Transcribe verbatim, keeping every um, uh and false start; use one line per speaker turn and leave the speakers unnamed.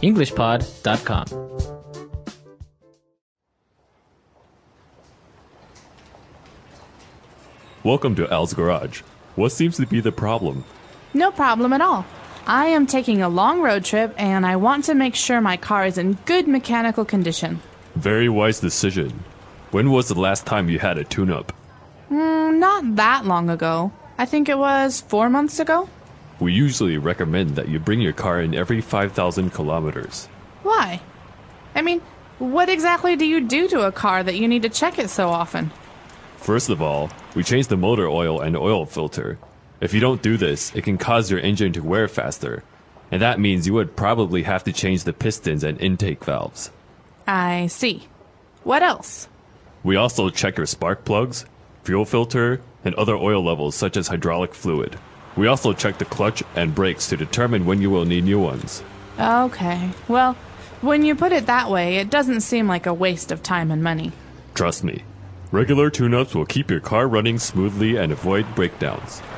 english pod dot com.
Welcome to Al's Garage. What seems to be the problem?
No problem at all. I am taking a long road trip, and I want to make sure my car is in good mechanical condition.
Very wise decision. When was the last time you had a tune-up?
Mm, not that long ago. I think it was four months ago.
We usually recommend that you bring your car in every five thousand kilometers.
Why? I mean, what exactly do you do to a car that you need to check it so often?
First of all, we change the motor oil and oil filter. If you don't do this, it can cause your engine to wear faster. And that means you would probably have to change the pistons and intake valves.
I see. What else?
We also check your spark plugs, fuel filter, and other oil levels such as hydraulic fluid. We also check the clutch and brakes to determine when you will need new ones.
Okay. Well, when you put it that way, it doesn't seem like a waste of time and money.
Trust me, regular tune-ups will keep your car running smoothly and avoid breakdowns.